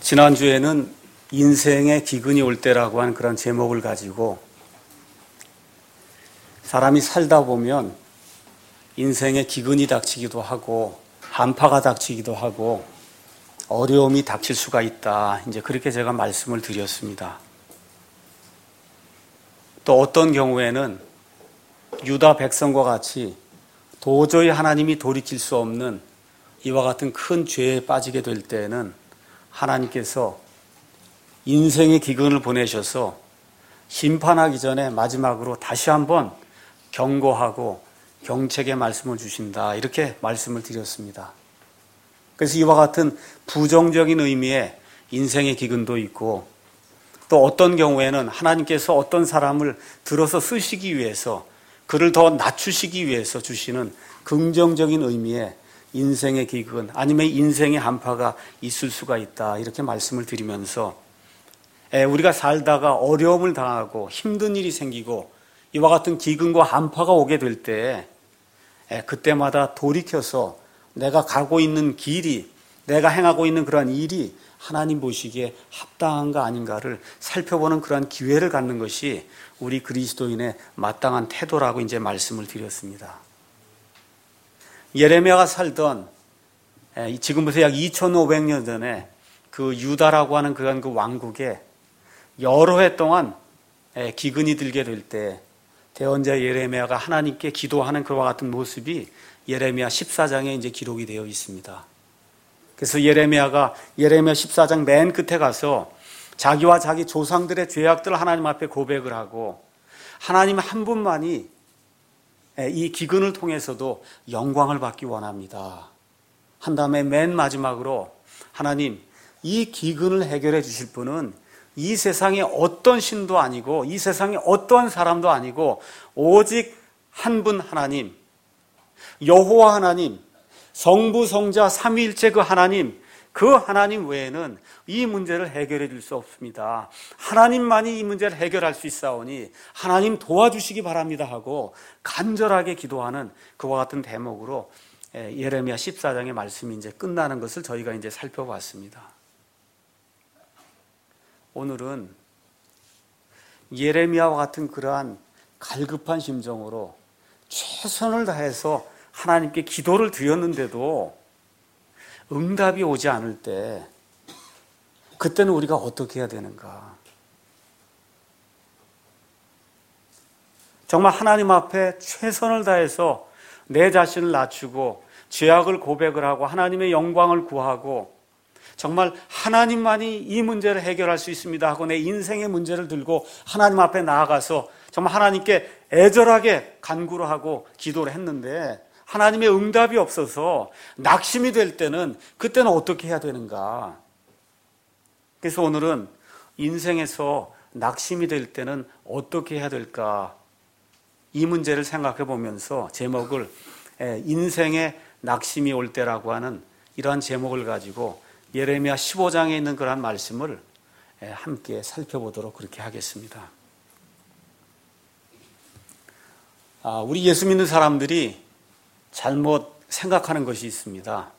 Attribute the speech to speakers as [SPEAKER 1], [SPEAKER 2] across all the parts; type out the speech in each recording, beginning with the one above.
[SPEAKER 1] 지난주에는 인생의 기근이 올 때라고 하는 그런 제목을 가지고 사람이 살다 보면 인생의 기근이 닥치기도 하고 한파가 닥치기도 하고 어려움이 닥칠 수가 있다. 이제 그렇게 제가 말씀을 드렸습니다. 또 어떤 경우에는 유다 백성과 같이 도저히 하나님이 돌이킬 수 없는 이와 같은 큰 죄에 빠지게 될 때에는 하나님께서 인생의 기근을 보내셔서 심판하기 전에 마지막으로 다시 한번 경고하고 경책의 말씀을 주신다. 이렇게 말씀을 드렸습니다. 그래서 이와 같은 부정적인 의미의 인생의 기근도 있고 또 어떤 경우에는 하나님께서 어떤 사람을 들어서 쓰시기 위해서 그를 더 낮추시기 위해서 주시는 긍정적인 의미의 인생의 기근 아니면 인생의 한파가 있을 수가 있다. 이렇게 말씀을 드리면서 우리가 살다가 어려움을 당하고 힘든 일이 생기고 이와 같은 기근과 한파가 오게 될 때 그때마다 돌이켜서 내가 가고 있는 길이 내가 행하고 있는 그러한 일이 하나님 보시기에 합당한가 아닌가를 살펴보는 그러한 기회를 갖는 것이 우리 그리스도인의 마땅한 태도라고 이제 말씀을 드렸습니다. 예레미야가 살던 지금부터 약 2500년 전에 그 유다라고 하는 그런 그 왕국에 여러 해 동안 기근이 들게 될 때 대언자 예레미야가 하나님께 기도하는 그와 같은 모습이 예레미야 14장에 이제 기록이 되어 있습니다. 그래서 예레미야 14장 맨 끝에 가서 자기와 자기 조상들의 죄악들을 하나님 앞에 고백을 하고 하나님 한 분만이 이 기근을 통해서도 영광을 받기 원합니다. 한 다음에 맨 마지막으로 하나님 이 기근을 해결해 주실 분은 이 세상에 어떤 신도 아니고 이 세상에 어떤 사람도 아니고 오직 한 분 하나님 여호와 하나님 성부 성자 삼위일체 그 하나님 외에는 이 문제를 해결해 줄 수 없습니다. 하나님만이 이 문제를 해결할 수 있사오니 하나님 도와주시기 바랍니다 하고 간절하게 기도하는 그와 같은 대목으로 예레미야 14장의 말씀이 이제 끝나는 것을 저희가 이제 살펴봤습니다. 오늘은 예레미야와 같은 그러한 갈급한 심정으로 최선을 다해서 하나님께 기도를 드렸는데도 응답이 오지 않을 때 그때는 우리가 어떻게 해야 되는가? 정말 하나님 앞에 최선을 다해서 내 자신을 낮추고 죄악을 고백을 하고 하나님의 영광을 구하고 정말 하나님만이 이 문제를 해결할 수 있습니다 하고 내 인생의 문제를 들고 하나님 앞에 나아가서 정말 하나님께 애절하게 간구를 하고 기도를 했는데 하나님의 응답이 없어서 낙심이 될 때는 그때는 어떻게 해야 되는가? 그래서 오늘은 인생에서 낙심이 될 때는 어떻게 해야 될까? 이 문제를 생각해 보면서 제목을 인생의 낙심이 올 때라고 하는 이러한 제목을 가지고 예레미야 15장에 있는 그러한 말씀을 함께 살펴보도록 그렇게 하겠습니다. 우리 예수 믿는 사람들이 잘못 생각하는 것이 있습니다.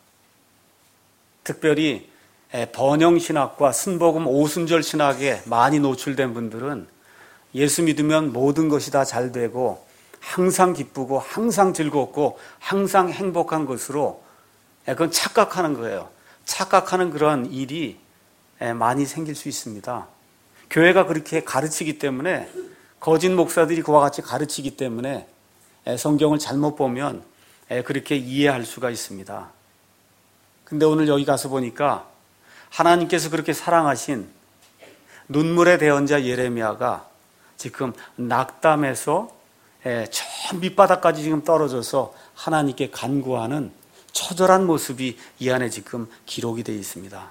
[SPEAKER 1] 특별히 번영신학과 순복음 오순절 신학에 많이 노출된 분들은 예수 믿으면 모든 것이 다 잘 되고 항상 기쁘고 항상 즐겁고 항상 행복한 것으로 그건 착각하는 거예요. 착각하는 그런 일이 많이 생길 수 있습니다. 교회가 그렇게 가르치기 때문에 거짓 목사들이 그와 같이 가르치기 때문에 성경을 잘못 보면 그렇게 이해할 수가 있습니다. 근데 오늘 여기 가서 보니까 하나님께서 그렇게 사랑하신 눈물의 대언자 예레미야가 지금 낙담해서 저 밑바닥까지 지금 떨어져서 하나님께 간구하는 처절한 모습이 이 안에 지금 기록이 되어 있습니다.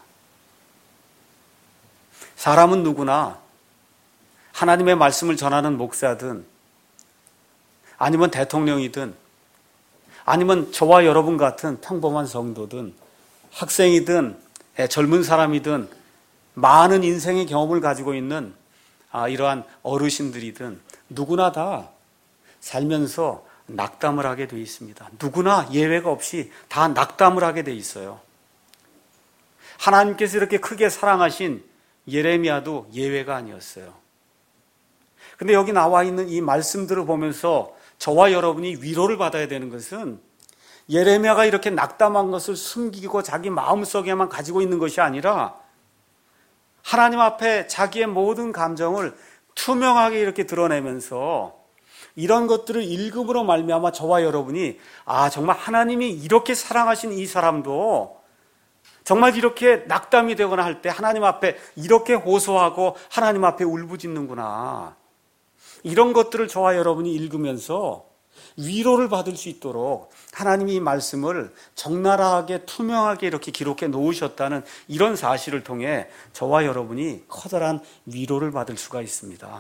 [SPEAKER 1] 사람은 누구나 하나님의 말씀을 전하는 목사든 아니면 대통령이든 아니면 저와 여러분 같은 평범한 성도든 학생이든 젊은 사람이든 많은 인생의 경험을 가지고 있는 이러한 어르신들이든 누구나 다 살면서 낙담을 하게 되어 있습니다. 누구나 예외가 없이 다 낙담을 하게 되어 있어요. 하나님께서 이렇게 크게 사랑하신 예레미야도 예외가 아니었어요. 근데 여기 나와 있는 이 말씀들을 보면서 저와 여러분이 위로를 받아야 되는 것은 예레미야가 이렇게 낙담한 것을 숨기고 자기 마음속에만 가지고 있는 것이 아니라 하나님 앞에 자기의 모든 감정을 투명하게 이렇게 드러내면서 이런 것들을 읽음으로 말미암아 저와 여러분이 정말 하나님이 이렇게 사랑하신 이 사람도 정말 이렇게 낙담이 되거나 할 때 하나님 앞에 이렇게 호소하고 하나님 앞에 울부짖는구나. 이런 것들을 저와 여러분이 읽으면서 위로를 받을 수 있도록 하나님이 이 말씀을 적나라하게 투명하게 이렇게 기록해 놓으셨다는 이런 사실을 통해 저와 여러분이 커다란 위로를 받을 수가 있습니다.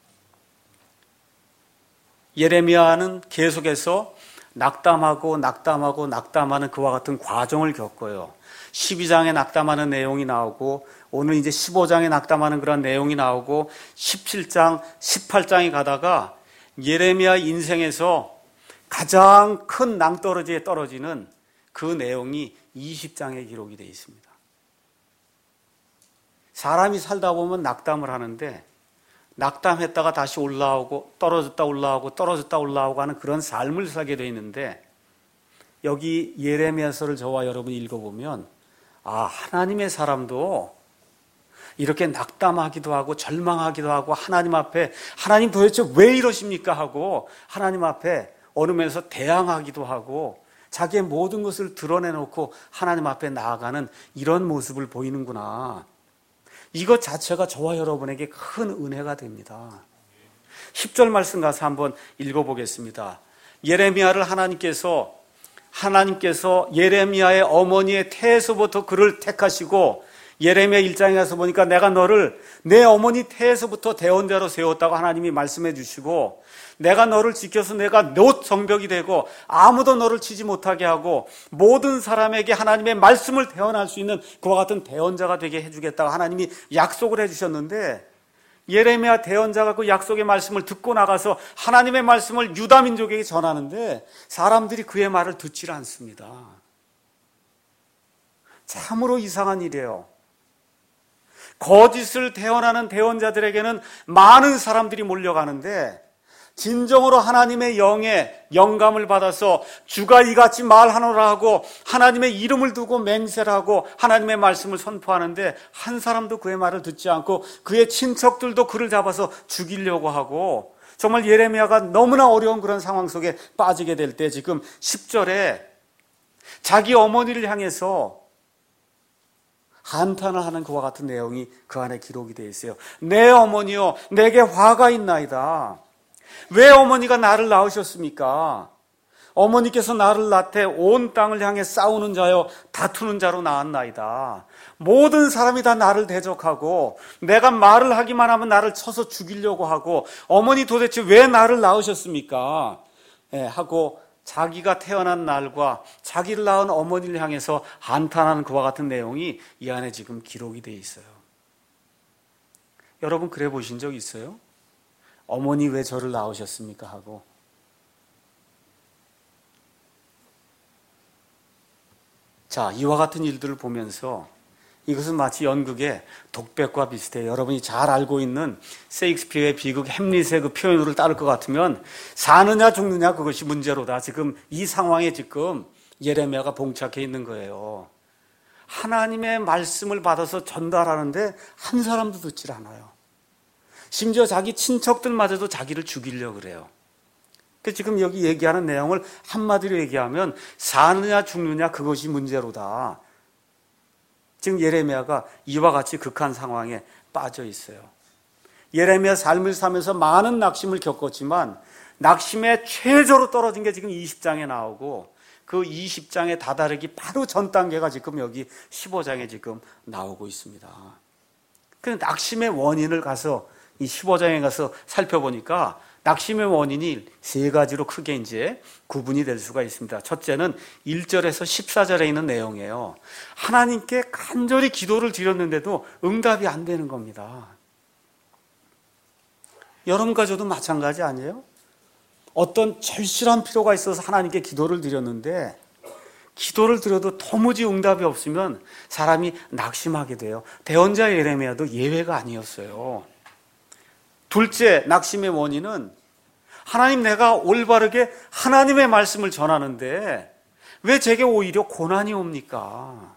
[SPEAKER 1] 예레미야는 계속해서 낙담하는 그와 같은 과정을 겪어요. 12장에 낙담하는 내용이 나오고 오늘 이제 15장에 낙담하는 그런 내용이 나오고 17장, 18장에 가다가 예레미야 인생에서 가장 큰 낭떠러지에 떨어지는 그 내용이 20장에 기록이 되어 있습니다. 사람이 살다 보면 낙담을 하는데 낙담했다가 다시 올라오고 떨어졌다 올라오고 떨어졌다 올라오고 하는 그런 삶을 살게 되어 있는데 여기 예레미야서를 저와 여러분이 읽어보면 하나님의 사람도 이렇게 낙담하기도 하고 절망하기도 하고 하나님 앞에 하나님 도대체 왜 이러십니까 하고 하나님 앞에 얼으면서 대항하기도 하고 자기의 모든 것을 드러내놓고 하나님 앞에 나아가는 이런 모습을 보이는구나. 이것 자체가 저와 여러분에게 큰 은혜가 됩니다. 10절 말씀 가서 한번 읽어보겠습니다. 예레미야를 하나님께서 예레미야의 어머니의 태에서부터 그를 택하시고 예레미야 1장에 가서 보니까 내가 너를 내 어머니 태에서부터 대언자로 세웠다고 하나님이 말씀해 주시고 내가 너를 지켜서 내가 너 성벽이 되고 아무도 너를 치지 못하게 하고 모든 사람에게 하나님의 말씀을 대언할 수 있는 그와 같은 대언자가 되게 해주겠다고 하나님이 약속을 해주셨는데 예레미야 대언자가 그 약속의 말씀을 듣고 나가서 하나님의 말씀을 유다 민족에게 전하는데 사람들이 그의 말을 듣질 않습니다. 참으로 이상한 일이에요. 거짓을 대언하는 대언자들에게는 많은 사람들이 몰려가는데 진정으로 하나님의 영에 영감을 받아서 주가 이같이 말하노라 하고 하나님의 이름을 두고 맹세를 하고 하나님의 말씀을 선포하는데 한 사람도 그의 말을 듣지 않고 그의 친척들도 그를 잡아서 죽이려고 하고 정말 예레미야가 너무나 어려운 그런 상황 속에 빠지게 될 때 지금 10절에 자기 어머니를 향해서 한탄을 하는 그와 같은 내용이 그 안에 기록이 되어 있어요. 내 어머니여 내게 화가 있나이다. 왜 어머니가 나를 낳으셨습니까? 어머니께서 나를 낳되 온 땅을 향해 싸우는 자여 다투는 자로 낳았나이다. 모든 사람이 다 나를 대적하고 내가 말을 하기만 하면 나를 쳐서 죽이려고 하고 어머니 도대체 왜 나를 낳으셨습니까? 하고 자기가 태어난 날과 자기를 낳은 어머니를 향해서 한탄하는 그와 같은 내용이 이 안에 지금 기록이 되어 있어요. 여러분 그래 보신 적 있어요? 어머니 왜 저를 낳으셨습니까? 하고 자, 이와 같은 일들을 보면서 이것은 마치 연극의 독백과 비슷해요. 여러분이 잘 알고 있는 셰익스피어의 비극 햄릿의 그 표현으로 따를 것 같으면 사느냐 죽느냐 그것이 문제로다. 지금 이 상황에 지금 예레미야가 봉착해 있는 거예요. 하나님의 말씀을 받아서 전달하는데 한 사람도 듣질 않아요. 심지어 자기 친척들마저도 자기를 죽이려고 그래요. 지금 여기 얘기하는 내용을 한마디로 얘기하면 사느냐 죽느냐 그것이 문제로다. 지금 예레미야가 이와 같이 극한 상황에 빠져 있어요. 예레미야 삶을 살면서 많은 낙심을 겪었지만 낙심의 최저로 떨어진 게 지금 20장에 나오고 그 20장에 다다르기 바로 전 단계가 지금 여기 15장에 지금 나오고 있습니다. 그 낙심의 원인을 가서 이 15장에 가서 살펴보니까 낙심의 원인이 세 가지로 크게 이제 구분이 될 수가 있습니다. 첫째는 1절에서 14절에 있는 내용이에요. 하나님께 간절히 기도를 드렸는데도 응답이 안 되는 겁니다. 여러분과 저도 마찬가지 아니에요? 어떤 절실한 필요가 있어서 하나님께 기도를 드렸는데 기도를 드려도 도무지 응답이 없으면 사람이 낙심하게 돼요. 대언자 예레미야도 예외가 아니었어요. 둘째 낙심의 원인은 하나님, 내가 올바르게 하나님의 말씀을 전하는데 왜 제게 오히려 고난이 옵니까?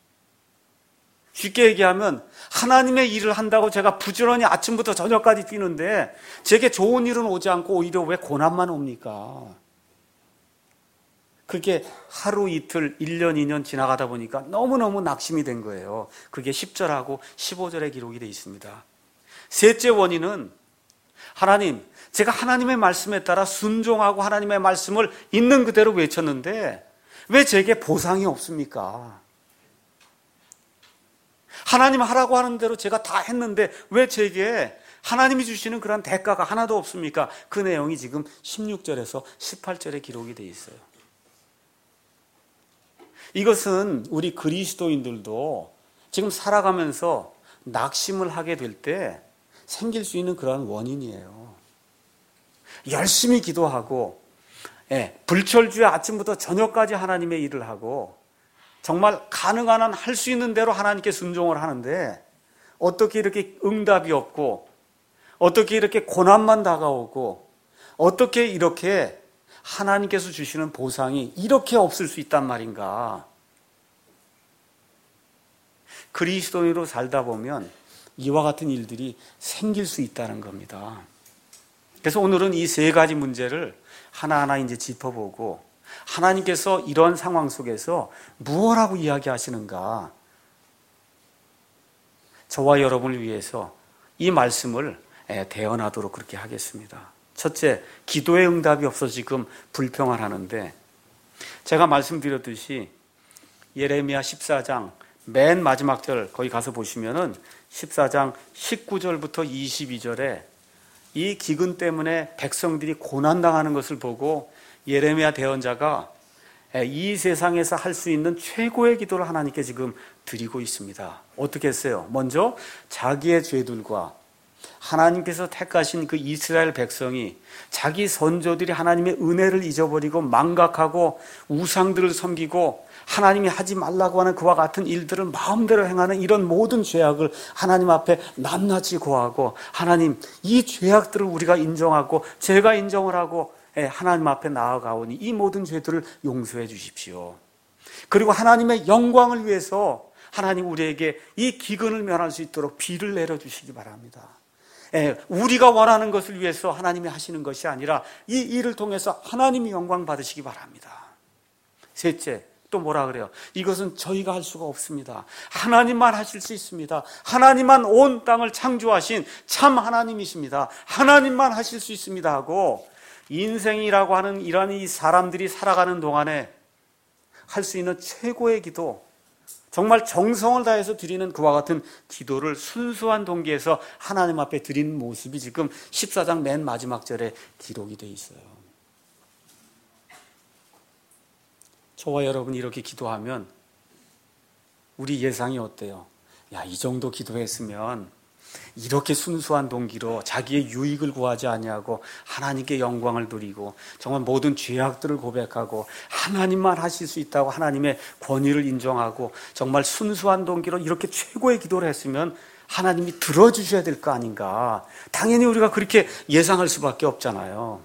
[SPEAKER 1] 쉽게 얘기하면 하나님의 일을 한다고 제가 부지런히 아침부터 저녁까지 뛰는데 제게 좋은 일은 오지 않고 오히려 왜 고난만 옵니까? 그게 하루 이틀 1년 2년 지나가다 보니까 너무너무 낙심이 된 거예요. 그게 10절하고 15절에 기록이 되어 있습니다. 셋째 원인은 하나님, 제가 하나님의 말씀에 따라 순종하고 하나님의 말씀을 있는 그대로 외쳤는데 왜 제게 보상이 없습니까? 하나님 하라고 하는 대로 제가 다 했는데 왜 제게 하나님이 주시는 그런 대가가 하나도 없습니까? 그 내용이 지금 16절에서 18절에 기록이 되어 있어요. 이것은 우리 그리스도인들도 지금 살아가면서 낙심을 하게 될 때 생길 수 있는 그런 원인이에요. 열심히 기도하고 불철주야 아침부터 저녁까지 하나님의 일을 하고 정말 가능한 한 할 수 있는 대로 하나님께 순종을 하는데 어떻게 이렇게 응답이 없고 어떻게 이렇게 고난만 다가오고 어떻게 이렇게 하나님께서 주시는 보상이 이렇게 없을 수 있단 말인가? 그리스도인으로 살다 보면 이와 같은 일들이 생길 수 있다는 겁니다. 그래서 오늘은 이 세 가지 문제를 하나하나 이제 짚어보고 하나님께서 이런 상황 속에서 무엇라고 이야기하시는가? 저와 여러분을 위해서 이 말씀을 대언하도록 그렇게 하겠습니다. 첫째, 기도의 응답이 없어 지금 불평하는데 제가 말씀드렸듯이 예레미야 14장 맨 마지막 절 거기 가서 보시면은 14장 19절부터 22절에 이 기근 때문에 백성들이 고난당하는 것을 보고 예레미야 대언자가 이 세상에서 할 수 있는 최고의 기도를 하나님께 지금 드리고 있습니다. 어떻게 했어요? 먼저 자기의 죄들과 하나님께서 택하신 그 이스라엘 백성이 자기 선조들이 하나님의 은혜를 잊어버리고 망각하고 우상들을 섬기고 하나님이 하지 말라고 하는 그와 같은 일들을 마음대로 행하는 이런 모든 죄악을 하나님 앞에 낱낱이 고하고 하나님, 이 죄악들을 우리가 인정하고 제가 인정을 하고 하나님 앞에 나아가오니 이 모든 죄들을 용서해 주십시오. 그리고 하나님의 영광을 위해서 하나님 우리에게 이 기근을 면할 수 있도록 비를 내려주시기 바랍니다. 우리가 원하는 것을 위해서 하나님이 하시는 것이 아니라 이 일을 통해서 하나님이 영광 받으시기 바랍니다. 셋째, 또 뭐라 그래요? 이것은 저희가 할 수가 없습니다. 하나님만 하실 수 있습니다. 하나님만 온 땅을 창조하신 참 하나님이십니다. 하나님만 하실 수 있습니다 하고 인생이라고 하는 이런 이 사람들이 살아가는 동안에 할 수 있는 최고의 기도, 정말 정성을 다해서 드리는 그와 같은 기도를 순수한 동기에서 하나님 앞에 드리는 모습이 지금 14장 맨 마지막 절에 기록이 되어 있어요. 저와 여러분이 이렇게 기도하면 우리 예상이 어때요? 야, 이 정도 기도했으면 이렇게 순수한 동기로 자기의 유익을 구하지 아니하고 하나님께 영광을 드리고 정말 모든 죄악들을 고백하고 하나님만 하실 수 있다고 하나님의 권위를 인정하고 정말 순수한 동기로 이렇게 최고의 기도를 했으면 하나님이 들어주셔야 될 거 아닌가? 당연히 우리가 그렇게 예상할 수밖에 없잖아요.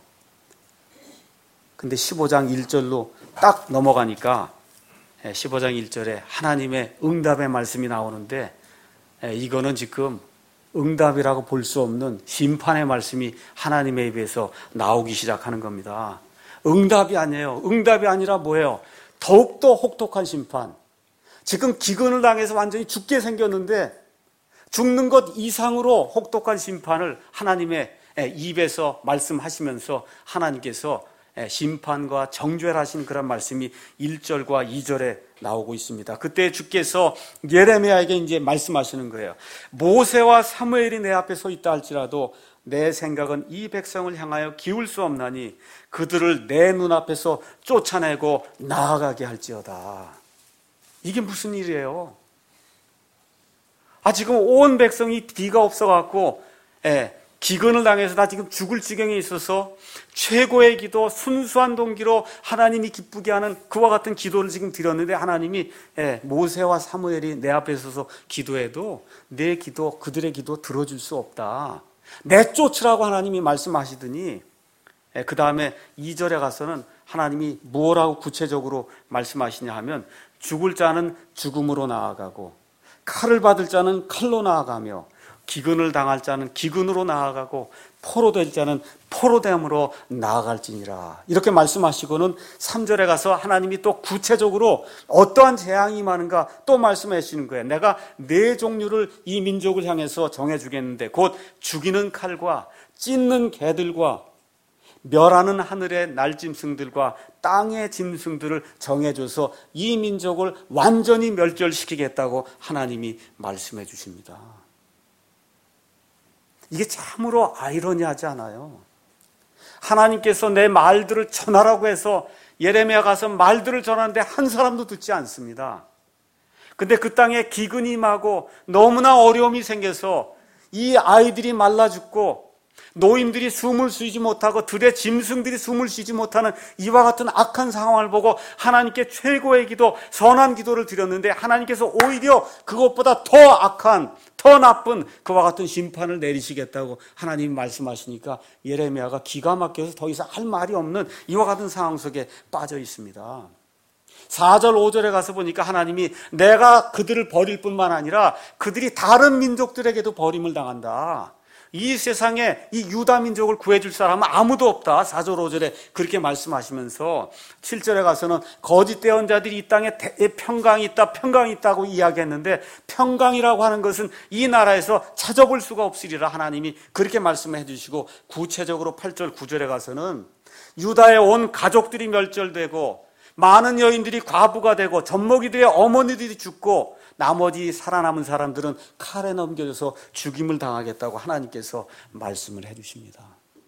[SPEAKER 1] 근데 15장 1절로 딱 넘어가니까 15장 1절에 하나님의 응답의 말씀이 나오는데 이거는 지금 응답이라고 볼 수 없는 심판의 말씀이 하나님의 입에서 나오기 시작하는 겁니다. 응답이 아니에요. 응답이 아니라 뭐예요? 더욱더 혹독한 심판. 지금 기근을 당해서 완전히 죽게 생겼는데 죽는 것 이상으로 혹독한 심판을 하나님의 입에서 말씀하시면서 하나님께서 심판과 정죄하신 그런 말씀이 1절과 2절에 나오고 있습니다. 그때 주께서 예레미야에게 이제 말씀하시는 거예요. 모세와 사무엘이 내 앞에 서 있다 할지라도 내 생각은 이 백성을 향하여 기울 수 없나니 그들을 내 눈앞에서 쫓아내고 나아가게 할지어다. 이게 무슨 일이에요? 지금 온 백성이 비가 없어갖고 기근을 당해서 나 지금 죽을 지경에 있어서 최고의 기도, 순수한 동기로 하나님이 기쁘게 하는 그와 같은 기도를 지금 드렸는데 하나님이 모세와 사무엘이 내 앞에 서서 기도해도 내 기도, 그들의 기도 들어줄 수 없다. 내쫓으라고 하나님이 말씀하시더니 그 다음에 2절에 가서는 하나님이 뭐라고 구체적으로 말씀하시냐 하면 죽을 자는 죽음으로 나아가고 칼을 받을 자는 칼로 나아가며 기근을 당할 자는 기근으로 나아가고 포로될 자는 포로됨으로 나아갈지니라. 이렇게 말씀하시고는 3절에 가서 하나님이 또 구체적으로 어떠한 재앙이 임하는가 또 말씀하시는 거예요. 내가 네 종류를 이 민족을 향해서 정해주겠는데 곧 죽이는 칼과 찢는 개들과 멸하는 하늘의 날짐승들과 땅의 짐승들을 정해줘서 이 민족을 완전히 멸절시키겠다고 하나님이 말씀해 주십니다. 이게 참으로 아이러니하지 않아요? 하나님께서 내 말들을 전하라고 해서 예레미야 가서 말들을 전하는데 한 사람도 듣지 않습니다. 근데 그 땅에 기근이 임하고 너무나 어려움이 생겨서 이 아이들이 말라 죽고 노인들이 숨을 쉬지 못하고 들의 짐승들이 숨을 쉬지 못하는 이와 같은 악한 상황을 보고 하나님께 최고의 기도, 선한 기도를 드렸는데 하나님께서 오히려 그것보다 더 악한, 더 나쁜 그와 같은 심판을 내리시겠다고 하나님이 말씀하시니까 예레미야가 기가 막혀서 더 이상 할 말이 없는 이와 같은 상황 속에 빠져 있습니다. 4절 5절에 가서 보니까 하나님이 내가 그들을 버릴 뿐만 아니라 그들이 다른 민족들에게도 버림을 당한다. 이 세상에 이 유다 민족을 구해줄 사람은 아무도 없다. 4절 5절에 그렇게 말씀하시면서 7절에 가서는 거짓 대언자들이 이 땅에 평강이 있다고 이야기했는데 평강이라고 하는 것은 이 나라에서 찾아볼 수가 없으리라 하나님이 그렇게 말씀해 주시고 구체적으로 8절 9절에 가서는 유다의 온 가족들이 멸절되고 많은 여인들이 과부가 되고 젖먹이들의 어머니들이 죽고 나머지 살아남은 사람들은 칼에 넘겨져서 죽임을 당하겠다고 하나님께서 말씀을 해주십니다.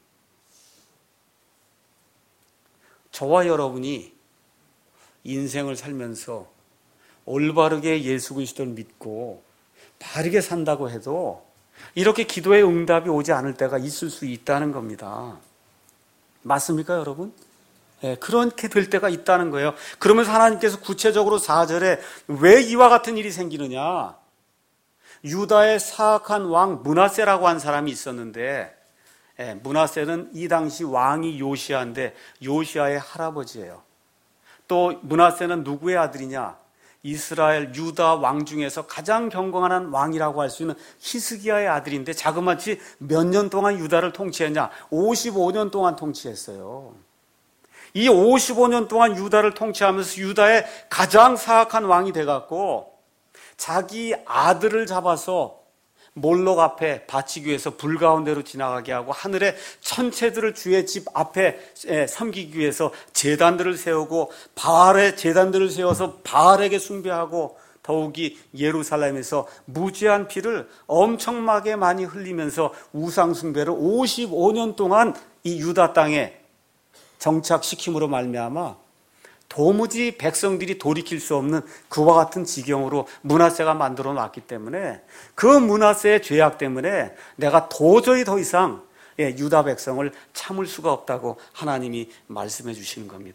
[SPEAKER 1] 저와 여러분이 인생을 살면서 올바르게 예수 그리스도를 믿고 바르게 산다고 해도 이렇게 기도의 응답이 오지 않을 때가 있을 수 있다는 겁니다. 맞습니까, 여러분? 네, 그렇게 될 때가 있다는 거예요. 그러면서 하나님께서 구체적으로 4절에 왜 이와 같은 일이 생기느냐? 유다의 사악한 왕 므낫세라고 한 사람이 있었는데 므낫세는 이 당시 왕이 요시야인데 요시야의 할아버지예요. 또 므낫세는 누구의 아들이냐? 이스라엘 유다 왕 중에서 가장 경건한 왕이라고 할 수 있는 히스기야의 아들인데 자그마치 몇 년 동안 유다를 통치했냐? 55년 동안 통치했어요. 이 55년 동안 유다를 통치하면서 유다의 가장 사악한 왕이 돼갖고 자기 아들을 잡아서 몰록 앞에 바치기 위해서 불 가운데로 지나가게 하고 하늘의 천체들을 주의 집 앞에 섬기기 위해서 제단들을 세우고 바알의 제단들을 세워서 바알에게 숭배하고 더욱이 예루살렘에서 무죄한 피를 엄청나게 많이 흘리면서 우상 숭배를 55년 동안 이 유다 땅에 정착시킴으로 말미암아 도무지 백성들이 돌이킬 수 없는 그와 같은 지경으로 므낫세가 만들어 놨기 때문에 그 므낫세의 죄악 때문에 내가 도저히 더 이상 유다 백성을 참을 수가 없다고 하나님이 말씀해 주시는 겁니다.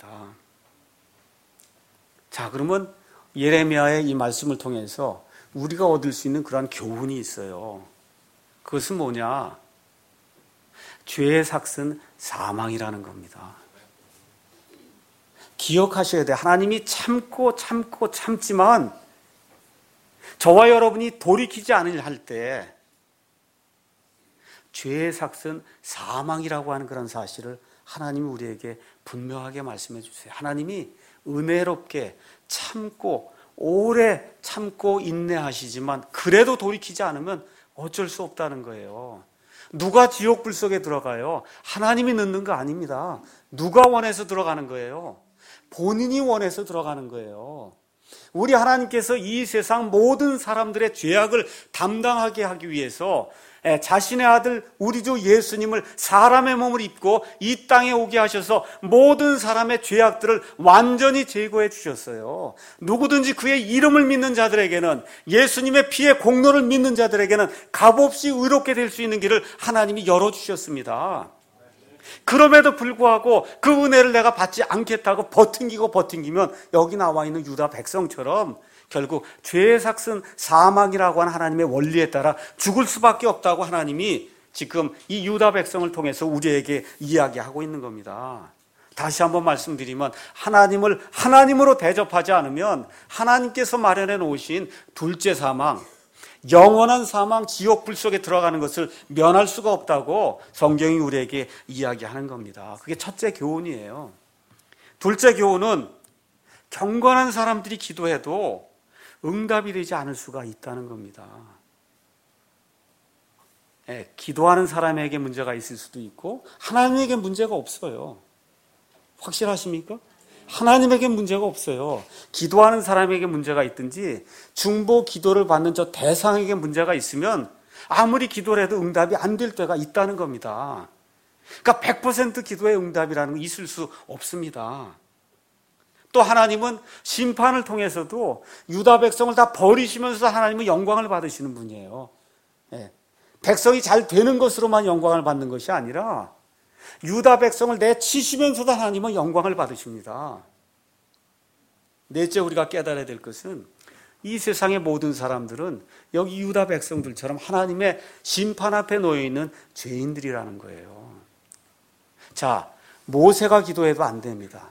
[SPEAKER 1] 자, 그러면 예레미야의 이 말씀을 통해서 우리가 얻을 수 있는 그러한 교훈이 있어요. 그것은 뭐냐? 죄의 삭은 사망이라는 겁니다. 기억하셔야 돼요. 하나님이 참지만 저와 여러분이 돌이키지 않으려 할 때 죄의 삭은 사망이라고 하는 그런 사실을 하나님이 우리에게 분명하게 말씀해 주세요. 하나님이 은혜롭게 참고 오래 참고 인내하시지만 그래도 돌이키지 않으면 어쩔 수 없다는 거예요. 누가 지옥불 속에 들어가요? 하나님이 넣는 거 아닙니다. 누가 원해서 들어가는 거예요? 본인이 원해서 들어가는 거예요. 우리 하나님께서 이 세상 모든 사람들의 죄악을 담당하게 하기 위해서 자신의 아들 우리 주 예수님을 사람의 몸을 입고 이 땅에 오게 하셔서 모든 사람의 죄악들을 완전히 제거해 주셨어요. 누구든지 그의 이름을 믿는 자들에게는, 예수님의 피의 공로를 믿는 자들에게는 값없이 의롭게 될 수 있는 길을 하나님이 열어주셨습니다. 그럼에도 불구하고 그 은혜를 내가 받지 않겠다고 버팅기면 여기 나와 있는 유다 백성처럼 결국 죄의 삭은 사망이라고 하는 하나님의 원리에 따라 죽을 수밖에 없다고 하나님이 지금 이 유다 백성을 통해서 우리에게 이야기하고 있는 겁니다. 다시 한번 말씀드리면, 하나님을 하나님으로 대접하지 않으면 하나님께서 마련해 놓으신 둘째 사망, 영원한 사망, 지옥 불 속에 들어가는 것을 면할 수가 없다고 성경이 우리에게 이야기하는 겁니다. 그게 첫째 교훈이에요. 둘째 교훈은 경건한 사람들이 기도해도 응답이 되지 않을 수가 있다는 겁니다. 기도하는 사람에게 문제가 있을 수도 있고 하나님에게 문제가 없어요. 확실하십니까? 하나님에게 문제가 없어요. 기도하는 사람에게 문제가 있든지 중보 기도를 받는 저 대상에게 문제가 있으면 아무리 기도를 해도 응답이 안 될 때가 있다는 겁니다. 그러니까 100% 기도의 응답이라는 거 있을 수 없습니다. 또 하나님은 심판을 통해서도 유다 백성을 다 버리시면서 하나님은 영광을 받으시는 분이에요. 백성이 잘 되는 것으로만 영광을 받는 것이 아니라 유다 백성을 내치시면서도 하나님은 영광을 받으십니다. 넷째, 우리가 깨달아야 될 것은 이 세상의 모든 사람들은 여기 유다 백성들처럼 하나님의 심판 앞에 놓여있는 죄인들이라는 거예요. 자, 모세가 기도해도 안 됩니다.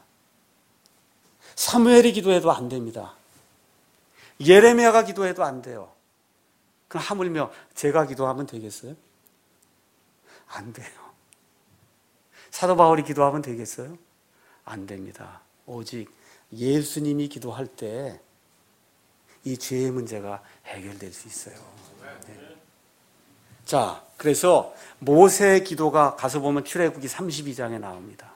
[SPEAKER 1] 사무엘이 기도해도 안 됩니다. 예레미야가 기도해도 안 돼요. 그럼 하물며 제가 기도하면 되겠어요? 안 돼요. 사도 바울이 기도하면 되겠어요? 안 됩니다. 오직 예수님이 기도할 때 이 죄의 문제가 해결될 수 있어요. 네. 자, 그래서 모세의 기도가 가서 보면 출애굽기 32장에 나옵니다.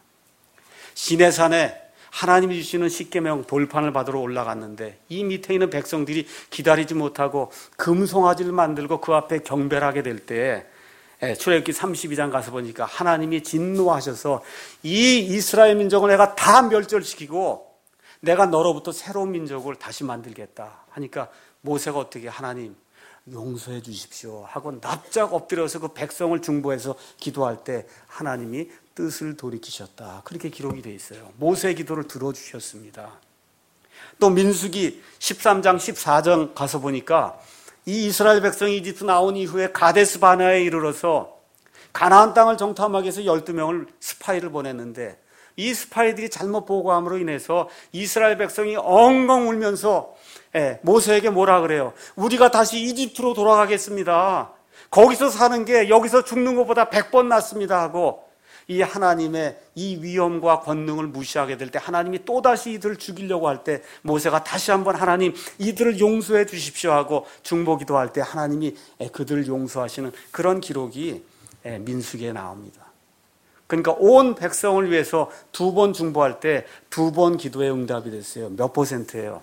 [SPEAKER 1] 시내산에 하나님이 주시는 십계명 돌판을 받으러 올라갔는데 이 밑에 있는 백성들이 기다리지 못하고 금송아지를 만들고 그 앞에 경배를 하게 될 때 출애굽기 32장 가서 보니까 하나님이 진노하셔서 이 이스라엘 민족을 내가 다 멸절시키고 내가 너로부터 새로운 민족을 다시 만들겠다 하니까 모세가 어떻게, 하나님 용서해 주십시오 하고 납작 엎드려서 그 백성을 중보해서 기도할 때 하나님이 뜻을 돌이키셨다. 그렇게 기록이 되어 있어요. 모세의 기도를 들어주셨습니다. 또 민수기 13장 14장 가서 보니까 이 이스라엘 백성이 이집트 나온 이후에 가데스 바네아에 이르러서 가나안 땅을 정탐하기 위해서 12명을 스파이를 보냈는데 이 스파이들이 잘못 보고함으로 인해서 이스라엘 백성이 엉엉 울면서 모세에게 뭐라 그래요? 우리가 다시 이집트로 돌아가겠습니다. 거기서 사는 게 여기서 죽는 것보다 100번 낫습니다 하고 이 하나님의 이 위엄과 권능을 무시하게 될 때 하나님이 또다시 이들을 죽이려고 할 때 모세가 다시 한번 하나님 이들을 용서해 주십시오 하고 중보기도할 때 하나님이 그들을 용서하시는 그런 기록이 민수기에 나옵니다. 그러니까 온 백성을 위해서 2번 중보할 때 2번 기도에 응답이 됐어요. 몇 %예요?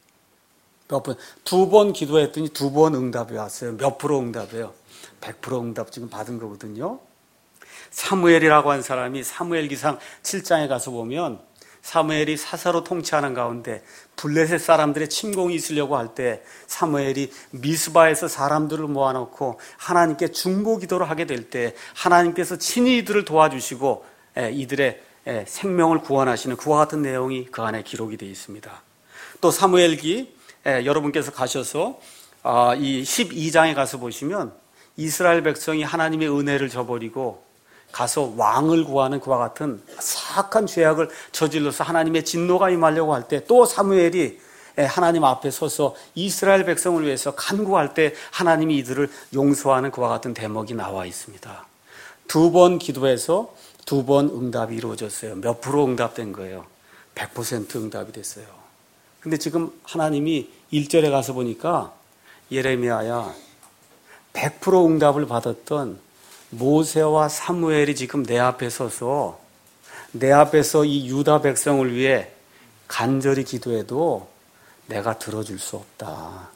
[SPEAKER 1] 몇 %? 2번 기도했더니 2번 응답이 왔어요. 몇 프로 응답이에요? 100% 응답 지금 받은 거거든요. 사무엘이라고 한 사람이 사무엘기상 7장에 가서 보면 사무엘이 사사로 통치하는 가운데 블레셋 사람들의 침공이 있으려고 할 때 사무엘이 미스바에서 사람들을 모아놓고 하나님께 중보기도를 하게 될 때 하나님께서 친히 이들을 도와주시고 이들의 생명을 구원하시는 그와 같은 내용이 그 안에 기록이 되어 있습니다. 또 사무엘기 여러분께서 가셔서 이 12장에 가서 보시면 이스라엘 백성이 하나님의 은혜를 저버리고 가서 왕을 구하는 그와 같은 사악한 죄악을 저질러서 하나님의 진노가 임하려고 할 때 또 사무엘이 하나님 앞에 서서 이스라엘 백성을 위해서 간구할 때 하나님이 이들을 용서하는 그와 같은 대목이 나와 있습니다. 2번 기도해서 2번 응답이 이루어졌어요. 몇 프로 응답된 거예요? 100% 응답이 됐어요. 근데 지금 하나님이 1절에 가서 보니까 예레미야야 100% 응답을 받았던 모세와 사무엘이 지금 내 앞에 서서 내 앞에서 이 유다 백성을 위해 간절히 기도해도 내가 들어줄 수 없다.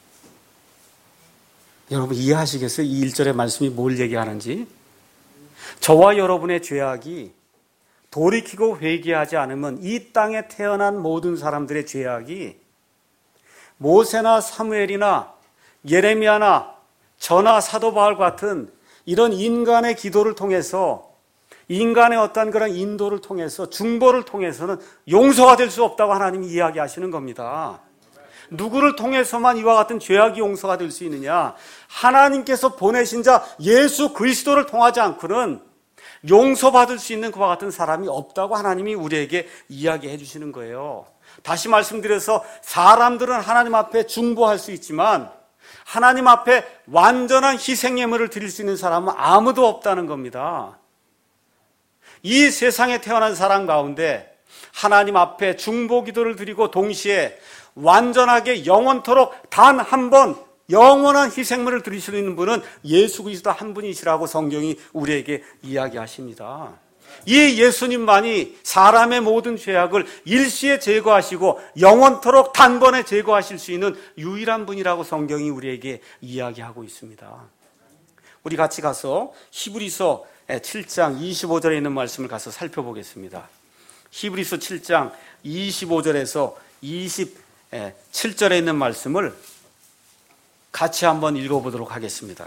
[SPEAKER 1] 여러분 이해하시겠어요? 이 1절의 말씀이 뭘 얘기하는지? 저와 여러분의 죄악이 돌이키고 회개하지 않으면 이 땅에 태어난 모든 사람들의 죄악이 모세나 사무엘이나 예레미야나 저나 사도 바울 같은 이런 인간의 기도를 통해서, 인간의 어떤 그런 인도를 통해서, 중보를 통해서는 용서가 될 수 없다고 하나님이 이야기하시는 겁니다. 누구를 통해서만 이와 같은 죄악이 용서가 될 수 있느냐? 하나님께서 보내신 자 예수 그리스도를 통하지 않고는 용서받을 수 있는 그와 같은 사람이 없다고 하나님이 우리에게 이야기해 주시는 거예요. 다시 말씀드려서 사람들은 하나님 앞에 중보할 수 있지만 하나님 앞에 완전한 희생 예물을 드릴 수 있는 사람은 아무도 없다는 겁니다. 이 세상에 태어난 사람 가운데 하나님 앞에 중보 기도를 드리고 동시에 완전하게 영원토록 단 한 번 영원한 희생물을 드릴 수 있는 분은 예수 그리스도 한 분이시라고 성경이 우리에게 이야기하십니다. 이 예수님만이 사람의 모든 죄악을 일시에 제거하시고 영원토록 단번에 제거하실 수 있는 유일한 분이라고 성경이 우리에게 이야기하고 있습니다. 우리 같이 가서 히브리서 7장 25절에 있는 말씀을 가서 살펴보겠습니다. 히브리서 7장 25절에서 27절에 있는 말씀을 같이 한번 읽어보도록 하겠습니다.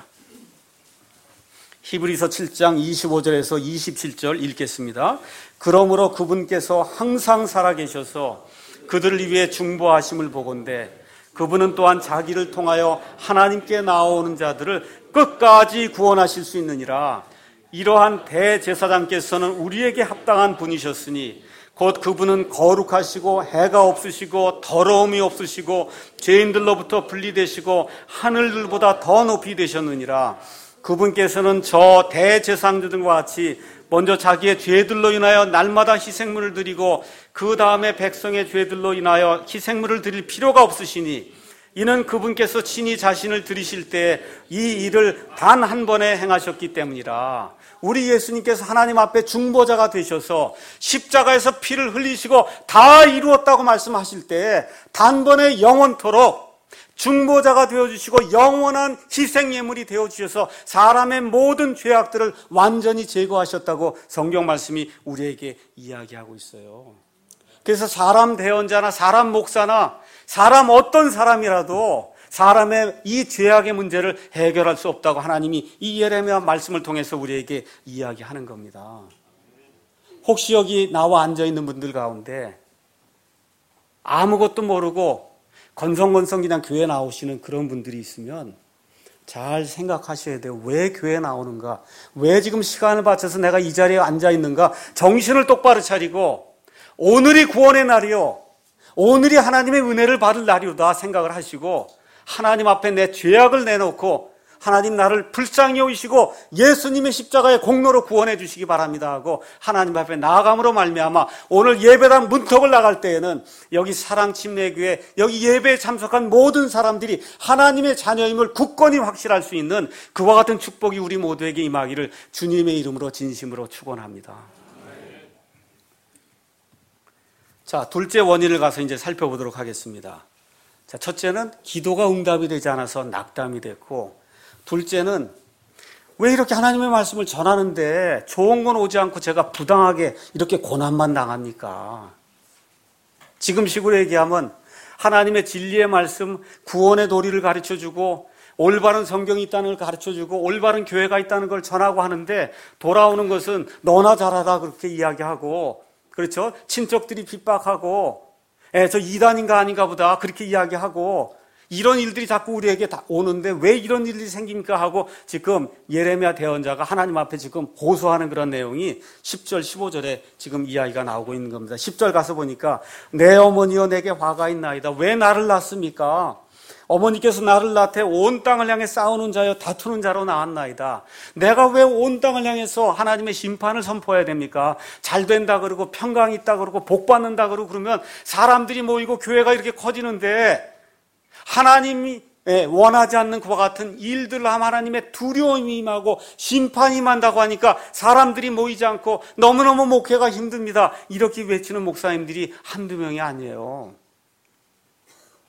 [SPEAKER 1] 히브리서 7장 25절에서 27절 읽겠습니다. 그러므로 그분께서 항상 살아계셔서 그들을 위해 중보하심을 보건대 그분은 또한 자기를 통하여 하나님께 나오는 자들을 끝까지 구원하실 수 있느니라. 이러한 대제사장께서는 우리에게 합당한 분이셨으니 곧 그분은 거룩하시고 해가 없으시고 더러움이 없으시고 죄인들로부터 분리되시고 하늘들보다 더 높이 되셨느니라. 그분께서는 저 대제사장들과 같이 먼저 자기의 죄들로 인하여 날마다 희생물을 드리고 그 다음에 백성의 죄들로 인하여 희생물을 드릴 필요가 없으시니 이는 그분께서 친히 자신을 드리실 때 이 일을 단 한 번에 행하셨기 때문이라. 우리 예수님께서 하나님 앞에 중보자가 되셔서 십자가에서 피를 흘리시고 다 이루었다고 말씀하실 때 단번에 영원토록 중보자가 되어주시고 영원한 희생예물이 되어주셔서 사람의 모든 죄악들을 완전히 제거하셨다고 성경 말씀이 우리에게 이야기하고 있어요. 그래서 사람 대언자나 사람 목사나 사람 어떤 사람이라도 사람의 이 죄악의 문제를 해결할 수 없다고 하나님이 이 예레미야 말씀을 통해서 우리에게 이야기하는 겁니다. 혹시 여기 나와 앉아있는 분들 가운데 아무것도 모르고 건성건성 그냥 교회 나오시는 그런 분들이 있으면 잘 생각하셔야 돼요. 왜 교회 나오는가? 왜 지금 시간을 바쳐서 내가 이 자리에 앉아있는가? 정신을 똑바로 차리고 오늘이 구원의 날이요, 오늘이 하나님의 은혜를 받을 날이로다 생각을 하시고 하나님 앞에 내 죄악을 내놓고 하나님 나를 불쌍히 여기시고 예수님의 십자가의 공로로 구원해 주시기 바랍니다 하고 하나님 앞에 나아감으로 말미암아 오늘 예배당 문턱을 나갈 때에는 여기 사랑침례교회 여기 예배에 참석한 모든 사람들이 하나님의 자녀임을 굳건히 확실할 수 있는 그와 같은 축복이 우리 모두에게 임하기를 주님의 이름으로 진심으로 축원합니다. 자, 둘째 원인을 가서 이제 살펴보도록 하겠습니다. 자, 첫째는 기도가 응답이 되지 않아서 낙담이 됐고, 둘째는 왜 이렇게 하나님의 말씀을 전하는데 좋은 건 오지 않고 제가 부당하게 이렇게 고난만 당합니까? 지금 식으로 얘기하면 하나님의 진리의 말씀, 구원의 도리를 가르쳐주고 올바른 성경이 있다는 걸 가르쳐주고 올바른 교회가 있다는 걸 전하고 하는데 돌아오는 것은 너나 잘하다 그렇게 이야기하고, 그렇죠? 친척들이 핍박하고 저 이단인가 아닌가 보다 그렇게 이야기하고 이런 일들이 자꾸 우리에게 다 오는데 왜 이런 일들이 생깁니까 하고 지금 예레미야 대언자가 하나님 앞에 지금 고소하는 그런 내용이 10절 15절에 지금 이야기가 나오고 있는 겁니다. 10절 가서 보니까 내 어머니여 내게 화가 있나이다. 왜 나를 낳습니까? 어머니께서 나를 낳되 온 땅을 향해 싸우는 자여 다투는 자로 낳았나이다. 내가 왜 온 땅을 향해서 하나님의 심판을 선포해야 됩니까? 잘 된다 그러고 평강이 있다 그러고 복 받는다 그러고 그러면 사람들이 모이고 교회가 이렇게 커지는데 하나님이 원하지 않는 그와 같은 일들을 하나님의 두려움이 임하고 심판이 임한다고 하니까 사람들이 모이지 않고 너무너무 목회가 힘듭니다. 이렇게 외치는 목사님들이 한두 명이 아니에요.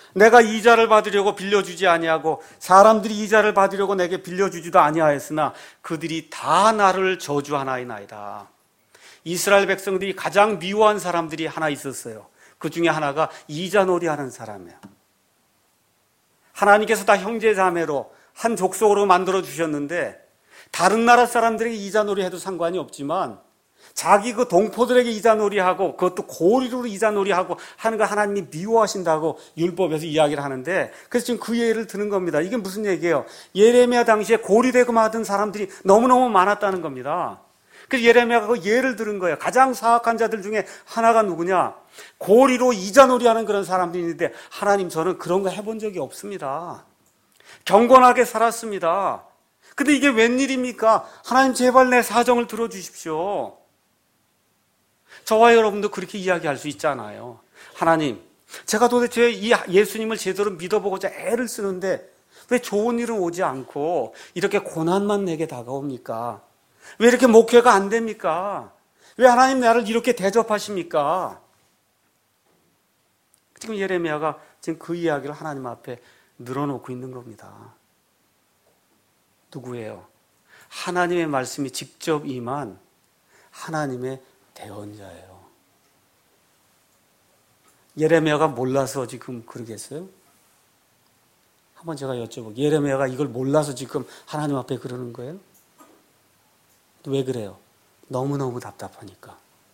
[SPEAKER 1] 내가 이자를 받으려고 빌려주지 아니하고 사람들이 이자를 받으려고 내게 빌려주지도 아니하였으나 그들이 다 나를 저주하나이나이다. 이스라엘 백성들이 가장 미워한 사람들이 하나 있었어요. 그 중에 하나가 이자놀이하는 사람이에요. 하나님께서 다 형제자매로 한 족속으로 만들어 주셨는데 다른 나라 사람들에게 이자놀이 해도 상관이 없지만 자기 그 동포들에게 이자놀이하고 그것도 고리로 이자놀이하고 하는 거 하나님이 미워하신다고 율법에서 이야기를 하는데, 그래서 지금 그 예를 드는 겁니다. 이게 무슨 얘기예요? 예레미야 당시에 고리대금 하던 사람들이 너무너무 많았다는 겁니다. 그래서 예레미야가 그 예를 들은 거예요. 가장 사악한 자들 중에 하나가 누구냐? 고리로 이자놀이하는 그런 사람들이 있는데, 하나님 저는 그런 거 해본 적이 없습니다. 경건하게 살았습니다. 근데 이게 웬일입니까? 하나님 제발 내 사정을 들어주십시오. 저와 여러분도 그렇게 이야기할 수 있잖아요. 하나님, 제가 도대체 이 예수님을 제대로 믿어보고자 애를 쓰는데 왜 좋은 일은 오지 않고 이렇게 고난만 내게 다가옵니까? 왜 이렇게 목회가 안 됩니까? 왜 하나님 나를 이렇게 대접하십니까? 지금 예레미야가 지금 그 이야기를 하나님 앞에 늘어놓고 있는 겁니다. 누구예요? 하나님의 말씀이 직접 임한 하나님의 대언자예요. 예레미야가 몰라서 지금 그러겠어요? 한번 제가 여쭤볼게요. 예레미야가 이걸 몰라서 지금 하나님 앞에 그러는 거예요? 왜 그래요? 너무너무 답답하니까.